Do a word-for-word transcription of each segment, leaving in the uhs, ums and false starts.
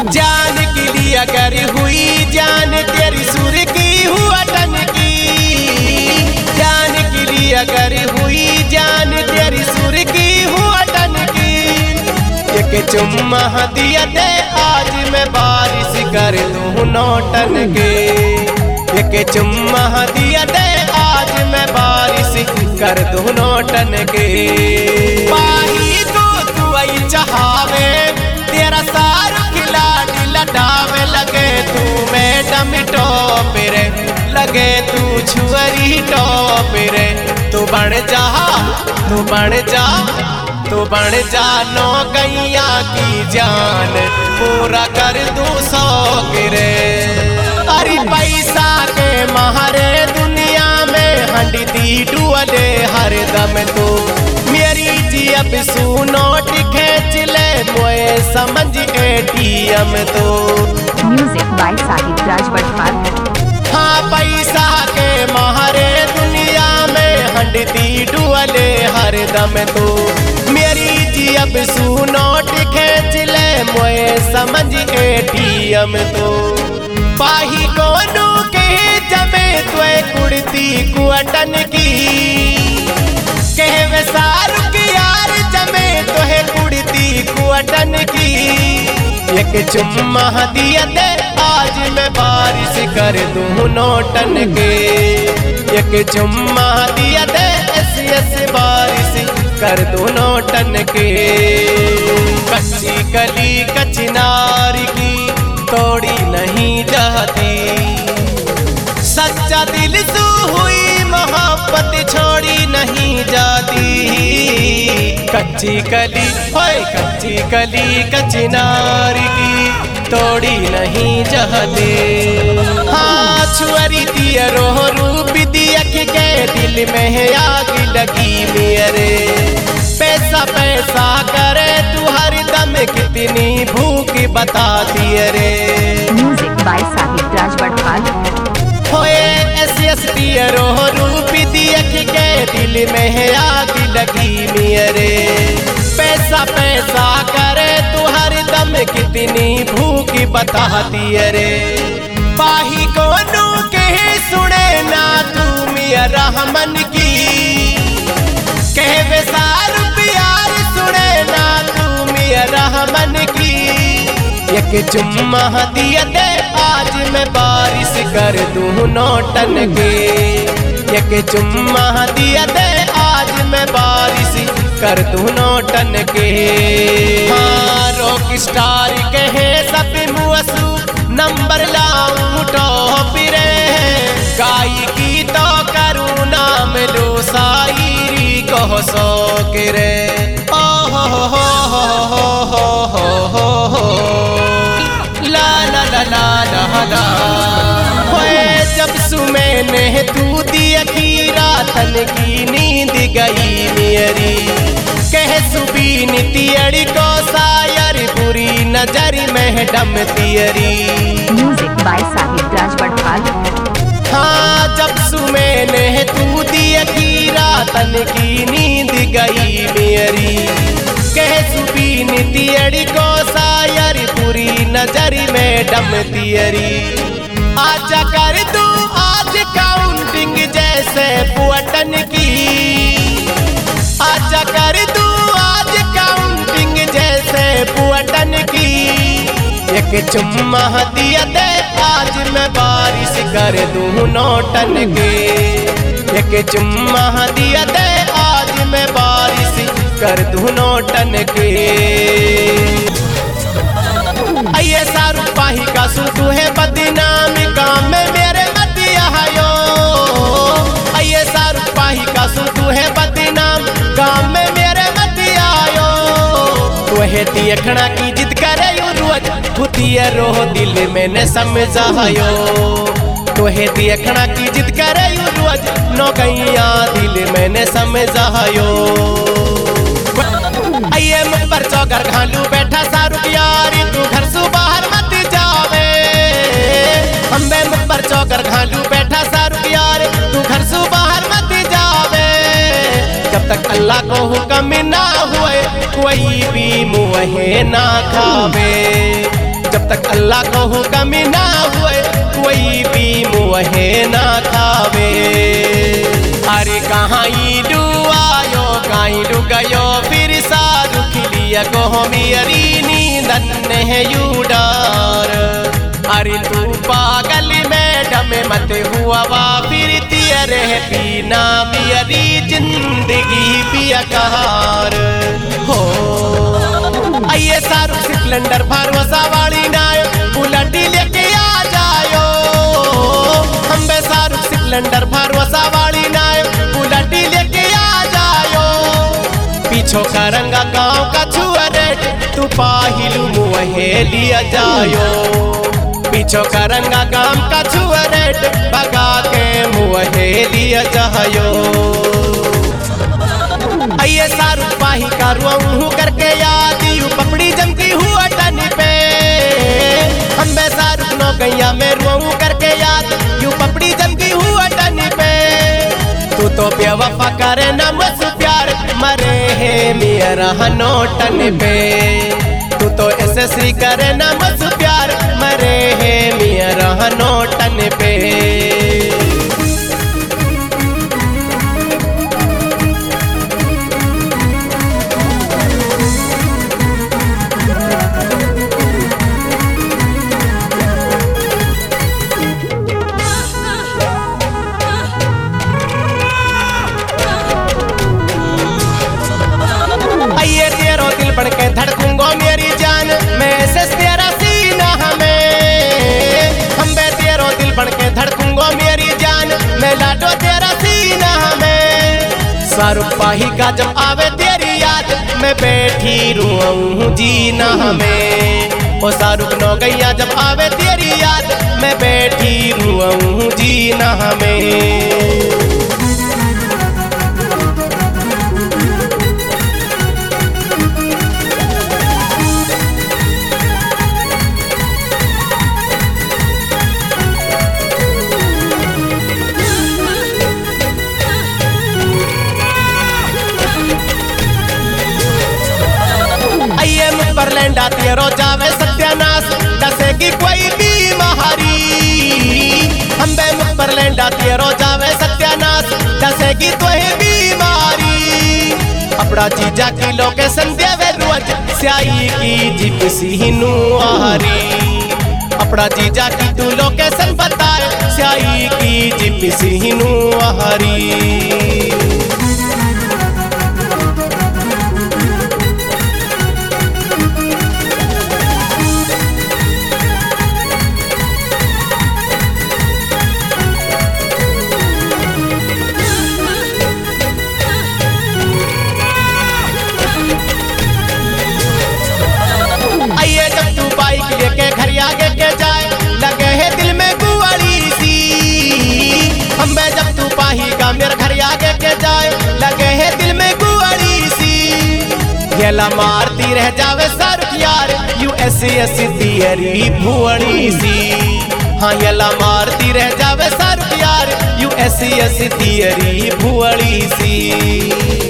जान के लिए अगर हुई जान तेरी सुर की हुआ टन की, जान के लिए अगर हुई जान तेरी सुर की हुआ टन की। एक चुम्मा दिया दे आज मैं बारिश कर दूं नौटन के, एक चुम्मा दिया दे आज मैं बारिश कर दूं नौटन के। पाही को तू आई चाहवे तेरा सारू खिलाड़ी लटावे, लगे तू मैडम टॉप रे, लगे तू छुअरी टॉप रे। तू बन जा तू बन जा तू बन जा नौकैया की जान, पूरा कर दूं शौक रे। अरे पैसा के महारे दुनिया में हंडी डुअले हर दम तो, मेरी जी अब सुनोट खेच ले मोए समझ एटीएम तो। म्यूजिक बाय साहिब राज बटवाल। हाँ पैसा के महारे दुनिया में हंडी डुअले हर दम तो, मेरी जी अब सुनोट खेच ले मोए समझ एटीएम तो। पाही कोनो के जमे तुए कुड़ती कुअटन की, कहवे सारू की यार जमे तुहे कुड़ती कुअटन की। एक चुम्मा दिया दे आज मैं बारिश कर दूं नौटन के, एक चुम्मा दिया दे ऐसी ऐसी बारिश कर दूं नौटन के। कच्ची कली कचनार की तोड़ी नहीं जाती, सच्चा दिल तू हुई मोहब्बत छोड़ी नहीं जाती। कच्ची कली होए कच्ची कली कचनार की तोड़ी नहीं जाती। हाँ छुअरी दिया रोह रूप दिया के दिल में आग लगी मेरे। पैसा पैसा करे तू हर दम कितनी भूख बता दिए रे। म्यूजिक बाय साहिब राज बटवाल। होए ऐसी ऐसी रोह रूप दिया के दिल में आग लगी मेरे। पैसा पैसा करे तू हर दम कितनी भूख बता दिए रे। पाही कोनो के सुने ना तू मिया रहमन की, कहवे सारू प्यार सुने ना तू मिया रहमन की। एक चुम्मा दिया दे आज मैं बारिश कर दूं नौटन के, एक चुम्मा दिया दे आज मैं बारिश कर दूं नौटन के। हाँ रॉक स्टार कहे सब मुअसू नंबर लाऊं टॉप रे। गायकी तो करूँ नाम लो शायरी को शौक रे। ओ हो हो हो हो हो हो हो हो ला ला ला ला ला ला। होए जब सुमैने तू दिया की रातन की नींद गई मेरी, कह सुबीन तियड़ी को सायर बुरी नजर मैडम तियरी। म्यूजिक बाय साहिब राज बटवाल। हाँ जब सुमैने तू दिया की रातन की नींद गई मेरी, कह सुबीन तियड़ी को सायर बुरी नजर मैडम तियरी। आजा कर दूं आज काउंटिंग जैसे पुअटन की, आजा कर दूं आज काउंटिंग जैसे पुअटन की। एक चुम्मा दिया दे आज मैं बारिश कर दूं नौटन के, एक चुम्मा दिया दे आज मैं बारिश कर दूं नौटन के। आइए सारू पाही का सुतू है बदनाम काम में मेरे मतिया यो। आइए सारू पाही का सुतू है बदनाम काम में मेरे मतिया यो। वह देखना की जिद करे यो रोज खुदिया रोह दिल में न समझायो। वह देखना की जिद करे यो रोज नौकैया दिल में न समझायो। आइए मुख पर चौकर घालू बैठा सारू यारी, तू घर से बाहर मत जावे। हम बे मुख पर चौकर घालू बैठा सारू यार, तू घर से बाहर मत जावे। जब तक अल्लाह को हुक्म ना हुए कोई भी मुँहे ना खावे, जब जब तक अल्लाह को हुक्म ना हुए कोई भी मुहे ना खावे। अरे कहाँ ईडू आयो कहीं डू गयो फिर सारू खिलिया को मेरी नींद है यू डार। अरे तू पागल मैडम मत हुआ वा फिर तेरे पीना मेरी जिंदगी पिया कहार हो। आइए सारू सिलेंडर भरवसा वाली नाय बुलेटी लेके आ जायो। हम बे सारू सिलेंडर भरवसा वाली नाय बुलेटी लेके आ जायो। पीछो का रंगा गाँव का छुआ रेट तू पाहिलू मुहे लिया जायो। पीछो का रंगा गाँव का छुआ रेट भगा के मुहे लिया जायो। आइए सारू पाही का रुआ करके याद यू पपड़ी जमती हुआ टन पे। हम बे सारू नो गैया में रुआ करके याद यू पपड़ी जमती हुआ टन पे। तू तो बेवफा करे न मुझ प्यार मरे है मेरा नोटन पे। तू तो एसएससी करे न मुझ प्यार मरे है मेरा नोटन पे। आइए तेरो दिल बन के धड़कूंगा मेरी जान मैं ऐसे तेरा सीना हमें। हम बे तेरो दिल बन के धड़कूंगा मेरी जान मैं लाडो तेरा सीना हमें। शाहरुख पाही का जब आवे तेरी याद मैं बैठी रूँ जीना हमें। ओ शाहरुख नो गैया जब आवे तेरी याद मैं बैठी रूँ जीना हमें। पर लेंडा तेरो जावे सत्यानाश डसेगी कोई बीमारी। हम बे मुख पर लेंडा तेरो जावे सत्यानाश डसेगी तो बीमारी। अपना जीजा की लोकेशन देवे रोज स्याही की जीप सीनू आरी। अपना जीजा की तू लोकेशन बताए स्याही की जीप सीनू आरी। लेके घर आगे के जाए लगे है दिल में गुवारी सी। हम बे जब तू पाही का मेरे घर आगे के जाए लगे है दिल में गुवारी सी। येला मारती रह जावे सर यार यू ऐसी ऐसी तेरी भुवड़ी सी। हाँ येला मारती रह जावे सर यार यू ऐसी ऐसी तेरी भुवड़ी सी।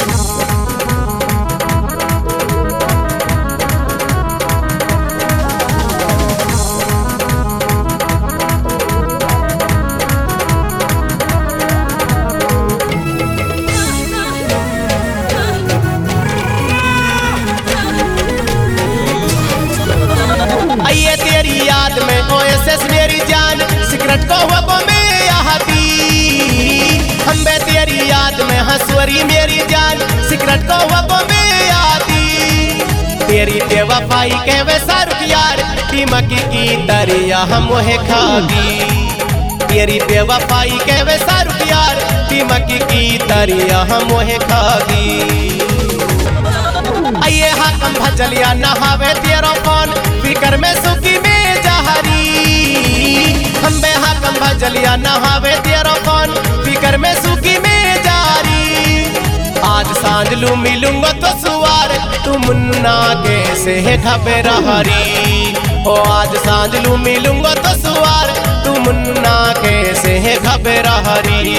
आइए तेरी याद में ओएसएस मेरी जान सिगरेट को हुआ में आती। हम बे तेरी याद में हंसवरी मेरी जान सिगरेट को हुआ में आती। तेरी बेवफाई कहवे शाहरुख यार टीमकी की दरिया हम है खागी। तेरी बेवफाई कहवे शाहरुख यार टीमकी की दरिया हम है खागी। आइए हाकम भजलिया नहावे तेरो कौन फिकर में सुखी में जहरी। हम बे हाकम भजलिया नहावे तेरो कौन फिकर में सुखी में जारी। आज सांझ लू मिलूंगा तो सुवार तू मुन्ना कैसे है घबराहरी। ओ आज सांझ लू मिलूंगा तो सुवार तू मुन्ना कैसे है घबराहरी।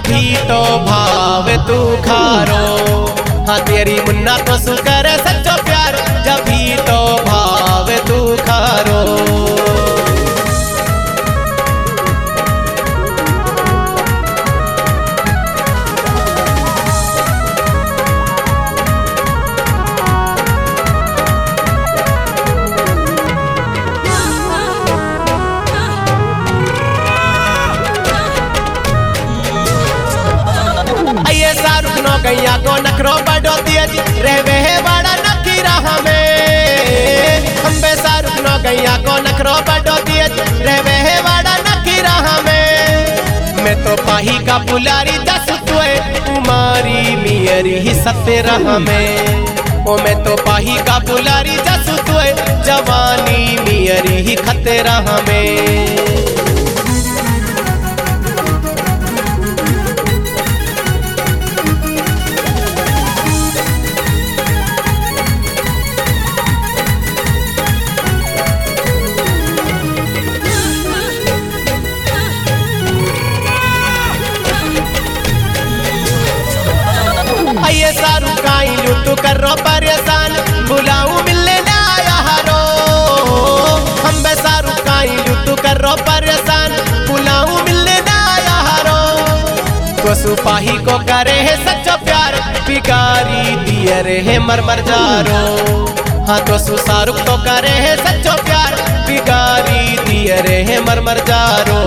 जब भी तो भाव तू खारो। हाँ तेरी मुन्ना तो सुकर सच्चो प्यार, जब भी तो भाव तू खारो। ये शाहरुख नो गैया को नखरो बड़ो तेज रहवे है बड़ा नखीरा हमें। हम बे शाहरुख नो गैया को नखरो बड़ो तेज रहवे है बड़ा नखीरा हमें। मैं तो पाही का पुलारी दस तुए कुमारी मियरी ही सतेरा हमें। ओ मैं तो पाही का पुलारी दस तुए जवानी मियरी ही खतेरा हमें। ये शाहरुख का इलू तू कर रो परेशान, बुलाऊ मिलने ना यारो। हम बे शाहरुख का इलू तू कर रो परेशान, बुलाऊ मिलने ना यारो। तो सुपाही को करे है सच्चो प्यार, पिकारी दिए रे है मर मर जारो। हाँ तो सु शाहरुख तो करे है सच्चो प्यार, पिकारी दिए रे है मर मर जारो।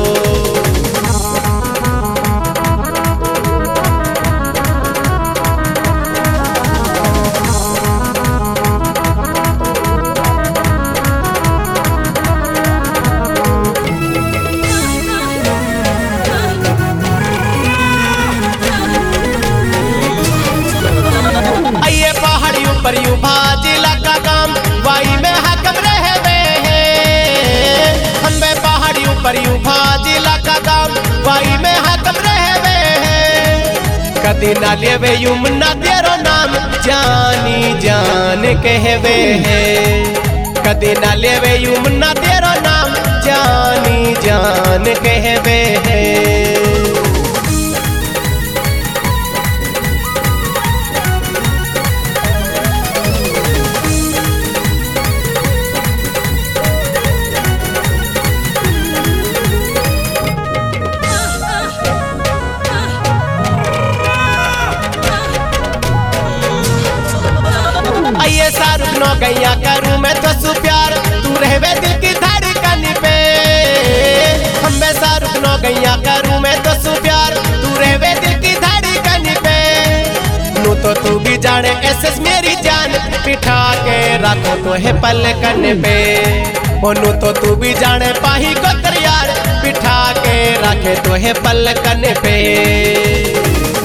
पर यू भाजिला का काम वाई में हकम रहवे है। हम बे पहाड़ी ऊपर यू भाजिला का काम वाई में हकम रहवे है। कदी ना लेवे यू मुन्ना तेरो नाम जानी जान कहवे है। कदी ना लेवे यू मुन्ना तेरो नाम जानी जान कहवे है। ये शाहरुख नो गैया करूँ मैं तो सु प्यार, तू रहवे दिल की धड़कन पे। हम बे शाहरुख नो गैया करूँ मैं तो सु प्यार, तू रहवे दिल की धड़कन पे। नू तो तू भी जाने एसएस मेरी जान, बिठा के रखो तो है पलकन पे। ओ नू तो तू भी जाने पाही को तैयार, बिठा के रखे तो है पलकन पे।